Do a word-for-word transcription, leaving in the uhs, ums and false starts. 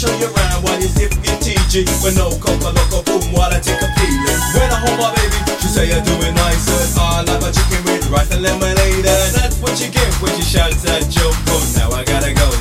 show you around while you sip your T G. With no coca loco boom while I take a feeling. When I hold my baby, she say you're doing nice. And I like my chicken with rice and lemonade. And that's what you get when she shouts at Joe. Now I gotta go.